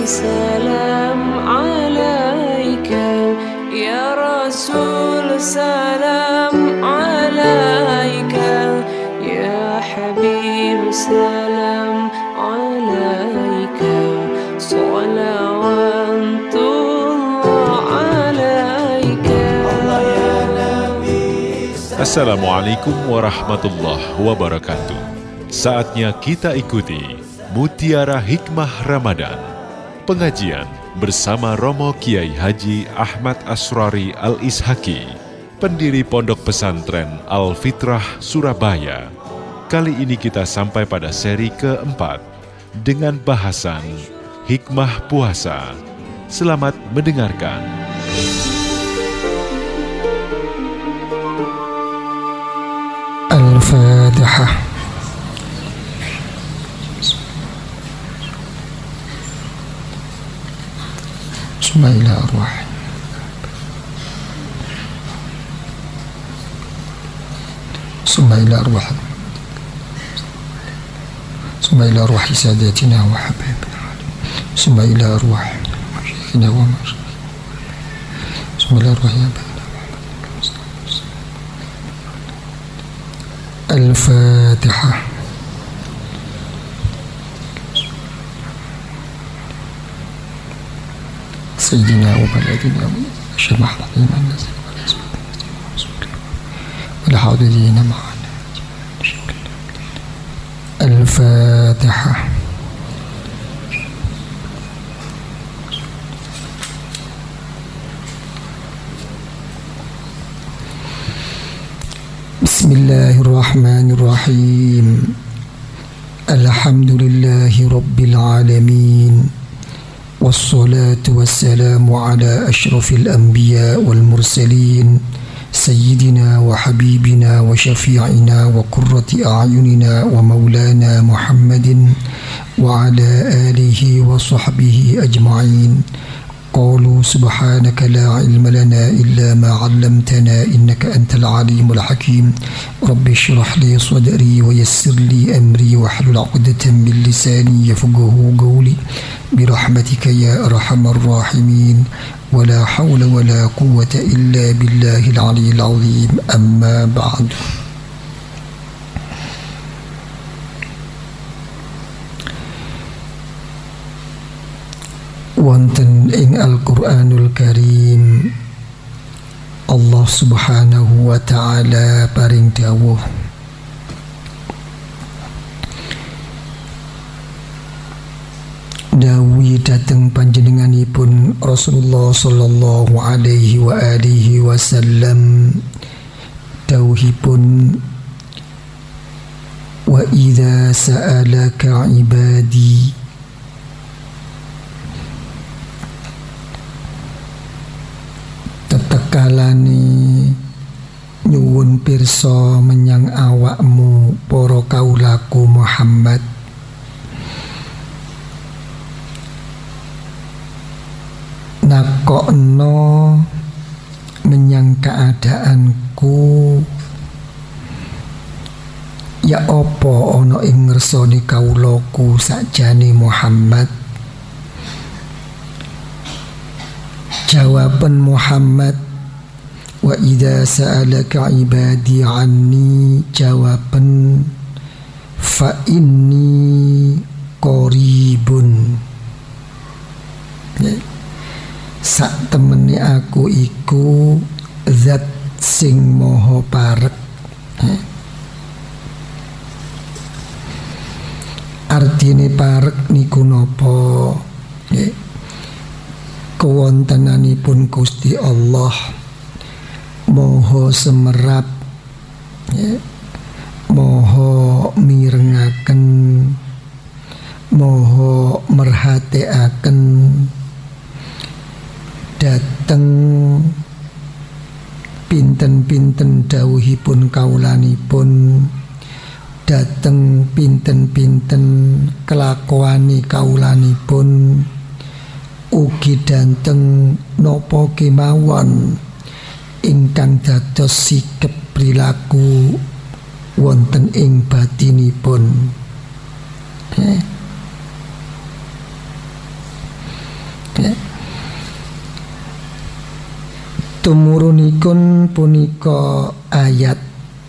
salam alaika ya Rasul, salam alaika ya Habib, salam alaika salawatullah alaika. Assalamualaikum warahmatullahi wabarakatuh. Saatnya kita ikuti Mutiara Hikmah Ramadan, pengajian bersama Romo Kiai Haji Ahmad Asrari Al-Ishaki, pendiri Pondok Pesantren Al-Fitrah Surabaya. Kali ini kita sampai pada seri keempat dengan bahasan Hikmah Puasa. Selamat mendengarkan. Al-Fatihah. Bismillahirrahmanirrahim. Bismillahirrahmanirrahim. Bismillahirrahmanirrahim. Sadatina wa habibina. Bismillahirrahmanirrahim. Masyayikhina wa masyayikhina. Bismillahirrahmanirrahim. Al-Fatihah. Sayyidina wa baladina Syekh Muhammad Iman wal hadirin ma'ana. Al-Fatihah. Bismillahirrahmanirrahim. Alhamdulillahi rabbil alamin. Wassalatu wassalamu ala ashrafil anbiya wal mursalin sayyidina wa habibina wa syafi'ina wa qurrati a'yunina wa maulana Muhammadin wa ala alihi wa sahbihi ajma'in. Qalu subhanaka la ilma lana illa ma 'allamtana innaka antal alimul hakim. Rabbi shrah li sadri wa yassir li amri wa hlul 'uqdatam min lisani yafqahu qawli birahmatika ya arhamar rahimin. Wala hawla wala quwwata illa billahil aliyyil azim. Amma ba'du. Wonten ing Al-Qur'anul Karim Allah Subhanahu wa ta'ala paring dawuh, dawuh dateng panjenenganipun Rasulullah sallallahu alaihi wa alihi wasallam, dawuhipun wa idza sa'alaka ibadi tetekalane nyuwun pirsa menyang awakmu para kaulaku Muhammad, nakokno menyang keadaanku, ya apa ana ing ngersane kaulaku sakjane Muhammad. Jawaban Muhammad, wa idza sa'alaka ibadi anni, jawaban fa inni qaribun. Sak temene aku iku zat sing maha parek. Artine parek niku napa? Kewontenanipun Gusti Allah moho semerap, moho mirengaken, moho merhatikaken dateng pinten-pinten dawuhipun kaulanipun, dateng pinten-pinten kelakuane kaulanipun, ugi danteng nopo kemawon ingkang dados sikep perilaku wonten ing batinipun. tumurunipun punika ayat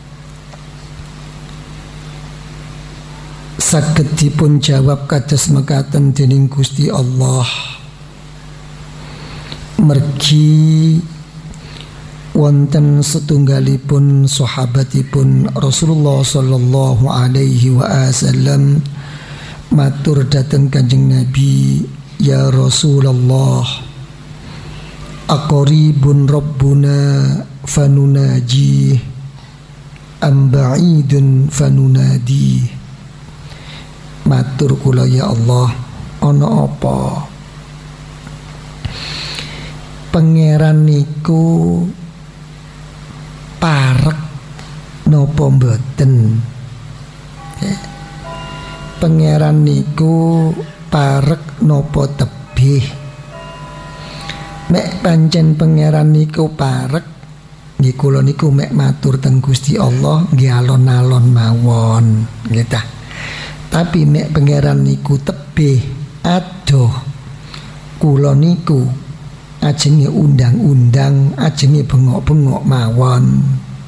saged dipun jawab kados mekaten dening Gusti Allah. Mergi wonten setunggalipun sahabatipun Rasulullah sallallahu alaihi wasallam matur dhateng Kanjeng Nabi, ya Rasulullah, aqribun rabbuna fanunaji am ba'idun fanunadi. Matur kula, ya Allah, ana apa pangeran niku parek napa mboten? Pangeran niku parek napa tebih? Mek pancen pangeran niku parek, nggih kula niku mek matur teng Gusti Allah nggih alon-alon mawon, nggih ta. Tapi mek pangeran niku tebih, adoh kula niku ajenge undang-undang, ajenge bengok-bengok mawon.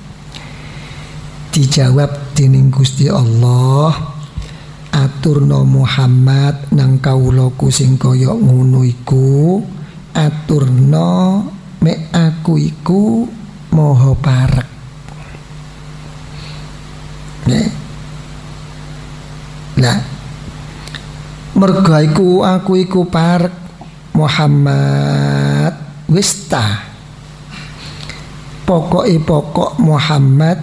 Dijawab dening Gusti Allah, aturna Muhammad nang kawulaku sing kaya ngono iku, aturna mek aku iku maha parek. Lah merga iku aku iku parek Muhammad, wis ta pokok Muhammad,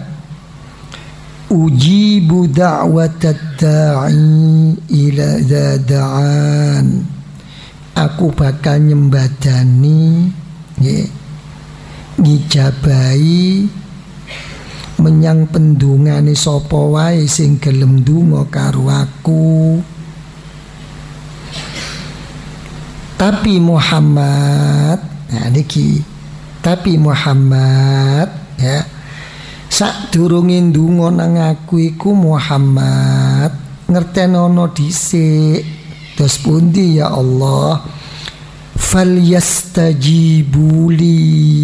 ujibu da'watad da'i ila da'an, aku bakal nyembadani ngijabahi menyang pendungane sapa wae sing gelem ndonga karo aku. Tapi Muhammad, nah niki, tapi Muhammad ya, sadurunge ndonga nang aku iku Muhammad ngertenono dhisik. Terus pundi ya Allah? Falyastajibuli,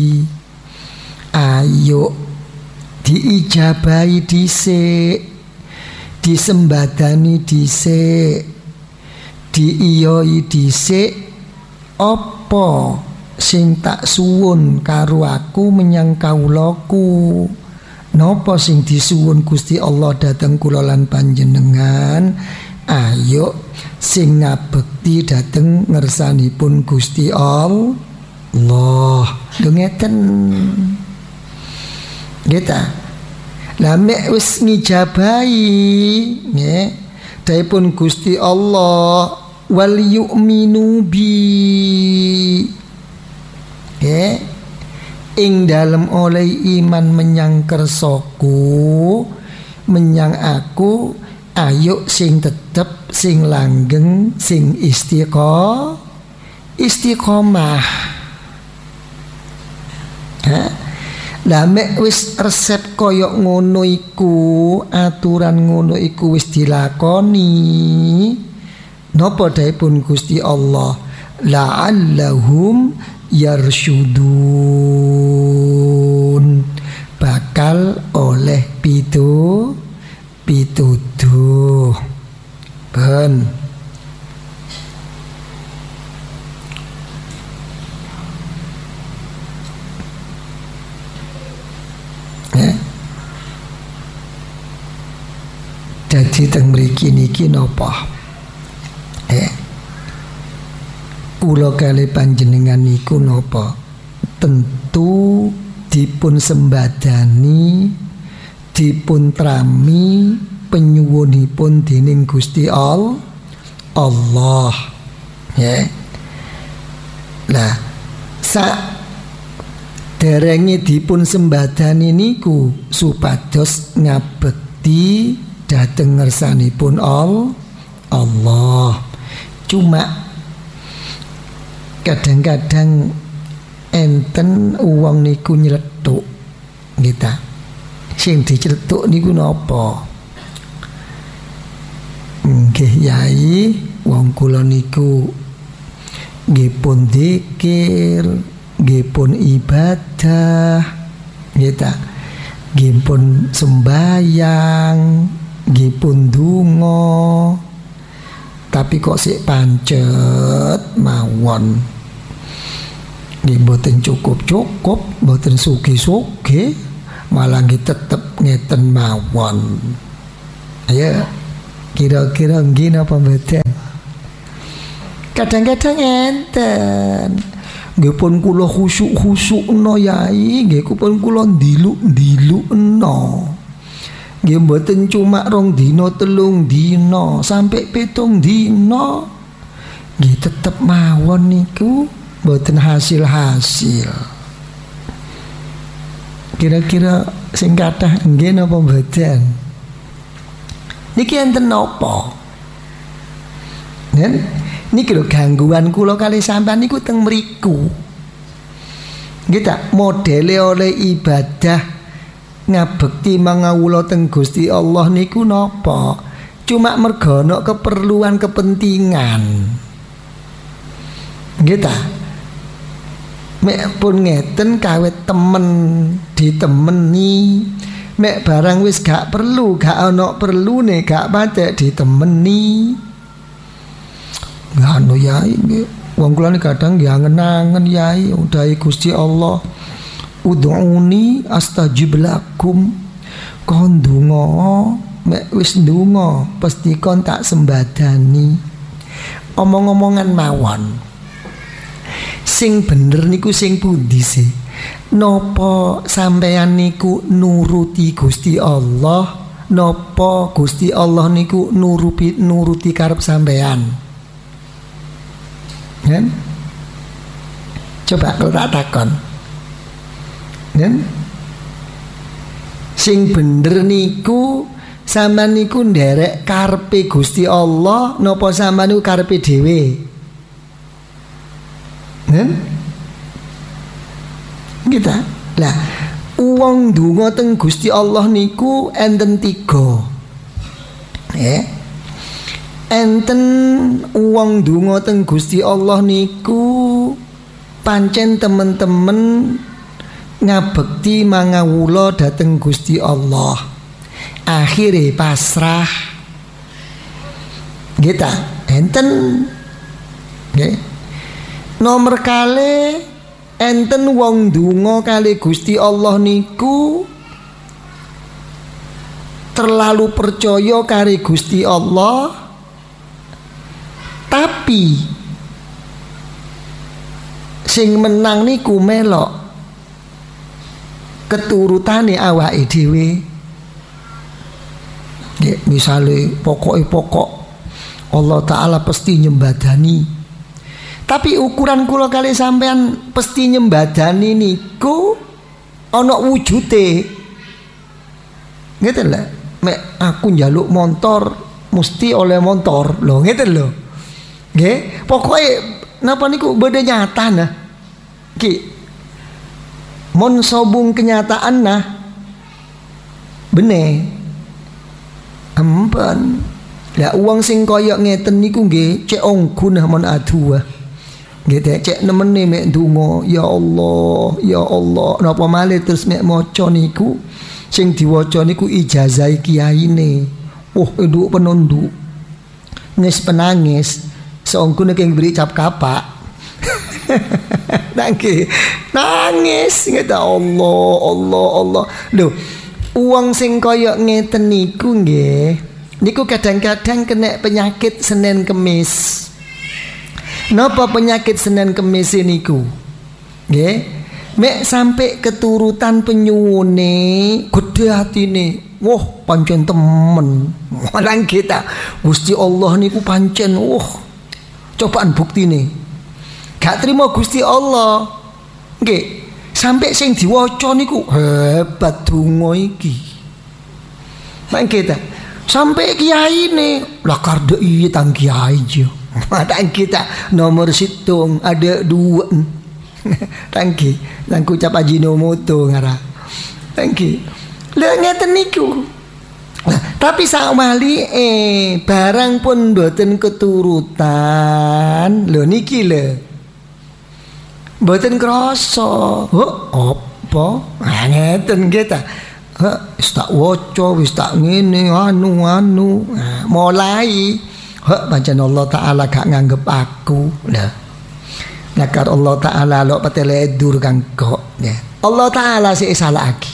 ayo diijabahi dhisik, disembadani dhisik, diiyoi dhisik. Apa sing tak suwun karo aku menyang kawulaku? Napa sing disuwun Gusti Allah dhateng kula lan panjenengan? Ayo sing ngabekti dhateng ngersanipun Gusti Allah. Lho ngeten. Nggih ta? Lah mek wis ngijabahi nggih dawuhipun Gusti Allah, wal yu'minu bi, ing dalem oleh iman menyang kersaku, menyang aku, ayo sing tetep, sing langgeng, sing istiqomah. Lah mek wis resep kaya ngono iku, aturan ngono iku wis dilakoni, napa dawuhipun Gusti Allah, la'allahum yarsyudun, bakal oleh pituduh. Ben dadi teng mriki niki napa? Kula kali panjenengan niku napa? Tentu dipun sembadani, dipun trami penyuwunipun dening Gusti Allah. Ya. Lah sak derenge dipun sembadani niku supados ngabekti dhateng ngersanipun Allah. Cuma kadang-kadang enten uang niku nyeletuk kita. Sing diceletuk niku napa? Nggih Yai, wong kula niku nggih pun dzikir, nggih pun ibadah, nggih ta. Nggih pun sembayang, nggih pun donga. Tapi kok sik pancet mawon. Nggih mboten cukup-cukup, mboten sugih-sugih, malah nggih tetep ngeten mawon. Ayo kira-kira nggih napa mboten? Kadang-kadang enten. Nggih pun kula khusuk-khusukno yai, nggih pun kula ndiluk-ndilukno. Nggih mboten cuma 2 dina 3 dina sampai 7 dina. Nggih tetep mawon niku mboten hasil-hasil. Kira-kira sing kathah nggih napa mboten? Niki enten napa? Nen niki lho gangguan kula kali sampean niku teng mriku. Nggih ta, modele oleh ibadah ngabekti mangawula teng Gusti Allah niku napa? Cuma mergo ana keperluan kepentingan. Nggih ta? Mek pun ngeten kawit temen ditemeni. Mek barang wis gak perlu, gak ana perlune, gak patek ditemeni. Nganu yai nggih. Wong kula niki kadang nggih angen-angen yai udahi Gusti Allah. Ud'uni astajib lakum. Kon ndonga, mek wis ndonga pasti kon tak sembadani. Omong-omongan mawon. Sing bener niku sing pundi sih? Napa sampeyan niku nuruti Gusti Allah? Napa Gusti Allah niku nuruti karep sampeyan? Kan? Coba kalau tak takon. Kan? Sing bener niku sampean niku nderek karepe Gusti Allah napa sampean niku karepe dhewe? Kan? Kita. Lah, wong ndonga teng Gusti Allah niku enten 3. Enten wong ndonga teng Gusti Allah niku pancen temen-temen ngabekti mangawula dhateng Gusti Allah. Akhire pasrah. Nggih ta? Enten. Nggih. Nomor kali enten wong ndonga kali Gusti Allah niku terlalu percaya kali Gusti Allah. Tapi sing menang niku melok keturutane awake dhewe. Nggih, misale pokok Allah Ta'ala pasti nyembadani. Tapi ukuran kula kali sampean pasti nyembadani niku ana wujude. Ngeten lho, mek aku njaluk montor mesti oleh montor. Lho ngeten lho. Nggih, pokoke napa niku beda nyata nah. Ki mon sobung kenyataan nah. Bene. Ampun. Lah uang sing kaya ngeten niku nggih cek ongku nah mon adu. Nggih cek nemene mek ndonga, ya Allah, ya Allah. Napa malih terus mek maca niku sing diwaca niku ijazah kiyaine. Nduk penunduk. Nges penangis. Seongku nek beri cap kapak. Nangis ngeta Allah. Lho, uang sing kaya ngeten niku nggih. Niku kadang-kadang kena penyakit Senin Kemis. Napa penyakit Senin Kemis niku? Nggih. Mek sampai keturutan penyuwune gede atine. Wah, pancen temen. Malang kita Gusti Allah niku pancen cobaan buktine gak terima Gusti Allah. Nggih, sampai sing diwaca niku hebat donga iki. Mangke ta. Sampai kiyaine lah karde iya tang kiai jo. Matang kita nomor situng ada 2. Tangki, tangku cap Ajinomoto ngara. Tangki. Lah ngeten niku. Nah, tapi sakwali barang pun mboten keturutan. Lho niki lho. Mboten krasa. Apa? Ngeten nggih ta. Wis tak waca, wis tak ngene anu. Mulai pancen Allah Taala gak nganggep aku. Nah karo Allah Taala lok petele dur kang kok ya. Allah Taala sik salahake.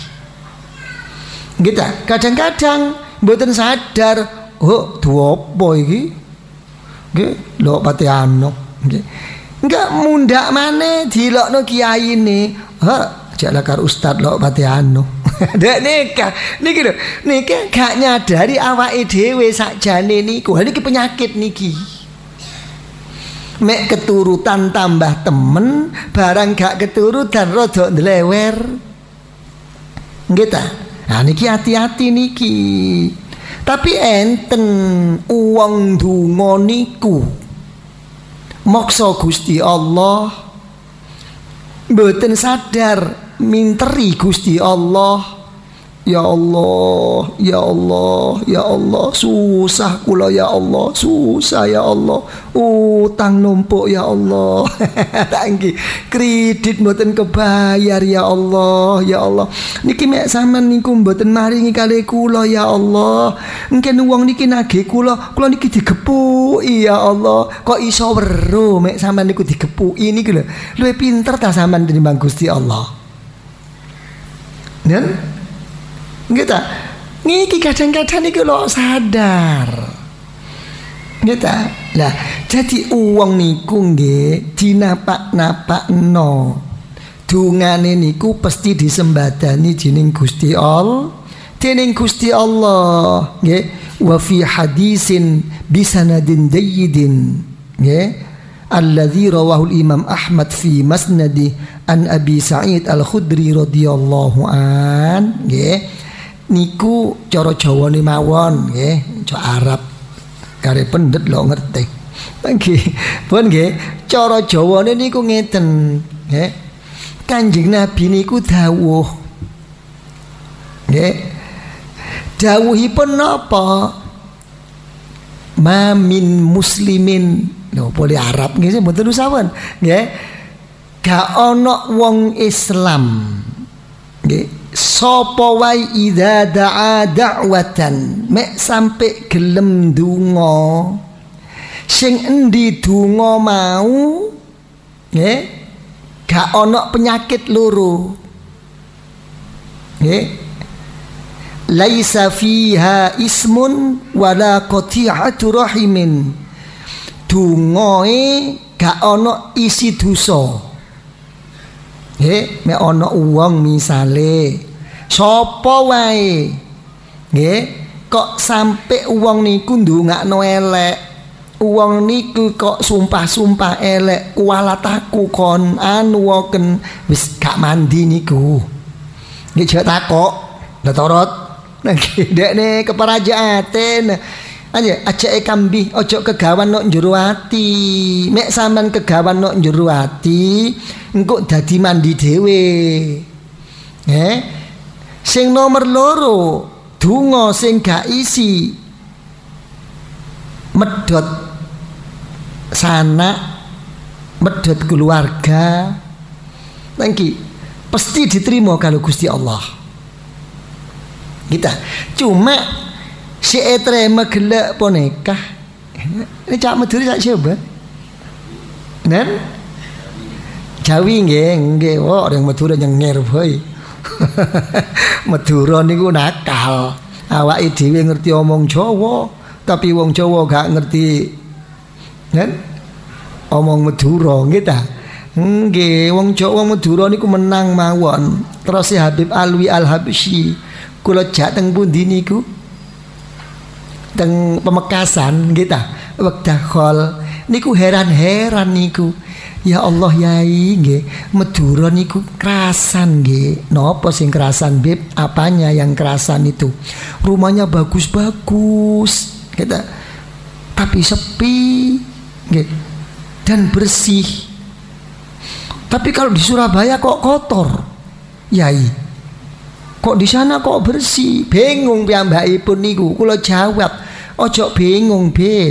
Kita kadang-kadang mboten sadar, duwe apa iki? Nggih, lok pate ano. Nggih. Enggak mundak maneh dilokno kiyaine. Jaklah karo ustaz lok pate ano. Dek nikah niki lho, niki gak nyadari awake dhewe sakjane niku. Niki penyakit niki. Mek keturutan tambah temen, barang gak keturutan rada ndlewer. Nggih ta? Nah niki hati-hati niki. Tapi enten uang donga niku maksa Gusti Allah mboten sadar minteri Gusti Allah. Ya Allah, ya Allah, ya Allah, susah kula ya Allah, susah ya Allah, utang numpuk ya Allah. Tangki kredit mboten kebayar ya Allah, ya Allah. Niki mek sampean niku mboten maringi kalih kula ya Allah. Engken wong niki nagih kula niki digepuki ya Allah. Kok iso weruh mek sampean niku digepuki niki lho. Luwih pinter ta sampean tinimbang Gusti Allah. Nen? Gitu. Niki kadang-kadang niki lo sadar. Gitu. Lah, jadi uang niku nggih dinapak-napakno. Dungane niku pasti disembadani dening Gusti Allah. Dening Gusti Allah, nggih. Wa fi hadisin bisanadin jayyidin, nggih. Alladzi rawahu al-Imam Ahmad fi Masnadi an Abi Sa'id Al-Khudri radhiyallahu an, nggih. Niku cara Jawane mawon nggih, cara Arab kare pendet lho ngerti. Nggih, pun nggih, cara Jawane niku ngeten, nggih. Kanjeng Nabi niku dawuh. Nggih. Dawuhipun napa? Ma min muslimin, lho boleh Arab nggih mboten usahawan, nggih. Gak ana wong Islam. Nggih. Sapa wae idza da'a da'watan mek sampe gelem donga sing endi donga mau nggih gak ana penyakit loro nggih laisa fiha ismun wala qati'atu rahimin dongae gak ana isi dosa. Nggih, mek ana wong misale sapa wae nggih kok sampe wong niku ndongakno elek, wong niku kok sumpah-sumpah elek, kualataku kon anu woken wis gak mandi niku. Nggih jek takok, datorot nggih dekne keperajaten. Aja ajake kambi ojo kegawan nok njero ati. Mek sampean kegawan nok njero ati, engko dadi mandi dhewe. Sing nomor loro, donga sing gak isi medhot sanak, medhot keluarga. Nangki pasti diterima kalau Gusti Allah. Kita cuma si etre megelek ponekah. Ini cak Madura sak coba. Nen? Jawi nggih, orang Madura nyenger boy. Madura niku nakal. Awake dhewe ngerti omong Jawa, tapi wong Jawa gak ngerti. Nen? Omong Madura nggih ta? Nggih, wong Jawa Madura niku menang mawon. Terus Habib Alwi Al-Habsyi kula jak teng pundi niku? Teng Pemekasan nggih ta? Wekdal khol niku heran-heran niku. Ya Allah yai nggih, Madura niku kerasan nggih. Napa sing kerasan, Beb? Apanya yang kerasan itu? Rumahnya bagus-bagus, kita. Tapi sepi nggih. Dan bersih. Tapi kalau di Surabaya kok kotor. Yai. Kok di sana kok bersih? Bingung piyambakipun niku. Kula jawab, ojo bingung, Beb.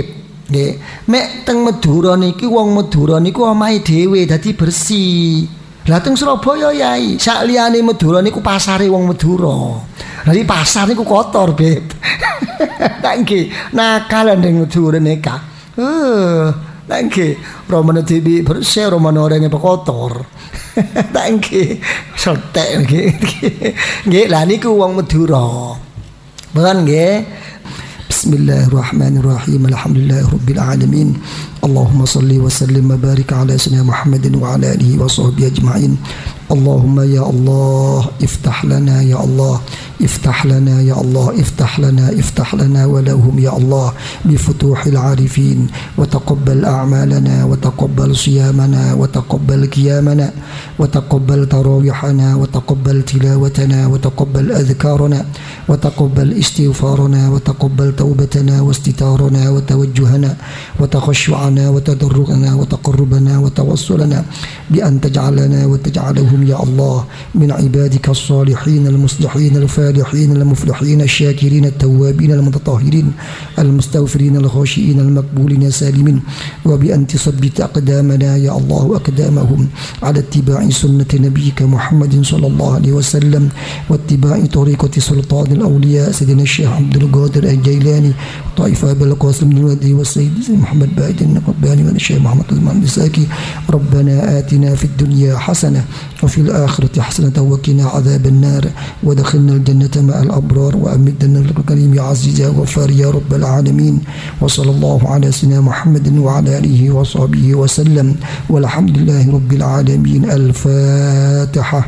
Nggih, mek teng Madura niki wong Madura niku omahe dhewe dadi bersih. Lah teng Surabaya yai, sak liyane Madura niku pasare wong Madura. Lah pasar niku kotor, Beb. Tak nggih, nakal ning Madura nika. Tak nggih, romane dhewe bersih, romane orene kotor. Tak nggih, sotek nggih. Nggih, lah niku wong Madura. Beran nggih. Bismillahirrahmanirrahim. Alhamdulillahirabbil alamin. Allahumma salli wa sallim wa barik ala sayyidina Muhammadin wa ala alihi wa sahbihi ajma'in. Allahumma ya Allah iftah lana ya Allah افتح لنا يا الله افتح لنا ولهم يا الله بفتوح العارفين وتقبل أعمالنا وتقبل صيامنا وتقبل قيامنا وتقبل تراويحنا وتقبل تلاوتنا وتقبل أذكارنا وتقبل استغفارنا وتقبل توبتنا واستتارنا وتوجهنا وتخشعنا وتضرعنا وتقربنا وتوصلنا بأن تجعلنا وتجعلهم يا الله من عبادك الصالحين المصلحين الفاتحين المفلحين الشاكرين التوابين المتطهرين المستغفرين الخاشئين المقبولين السالمين وبأن تثبت أقدامنا يا الله أقدامهم على اتباع سنة نبيك محمد صلى الله عليه وسلم واتباع طريقة سلطان الأولياء سيدنا الشيخ عبد القادر الجيلاني طائفة بالقاسم الودي والسيد محمد بايدن الرباني والشيخ محمد المهندساكي ربنا آتنا في الدنيا حسنة وفي الآخرة حسنة وقنا عذاب النار ودخلنا الجنة مع الأبرار وأمدنا الكريم يا عزيز يا غفار يا رب العالمين وصلى الله على سيدنا محمد وعلى آله وصحبه وسلم والحمد لله رب العالمين. الفاتحة.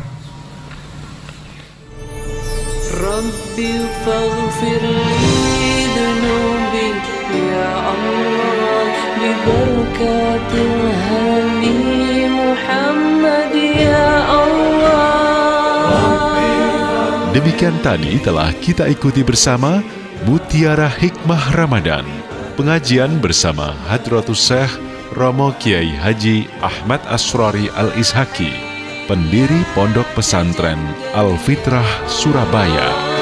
ربي فاغفر لي ذنوبي يا الله ببركة الهادي محمد يا الله. Demikian tadi telah kita ikuti bersama Mutiara Hikmah Ramadan, pengajian bersama Hadratus Syekh Romo Kiai Haji Ahmad Asrori Al-Ishaki, pendiri Pondok Pesantren Al-Fitrah Surabaya.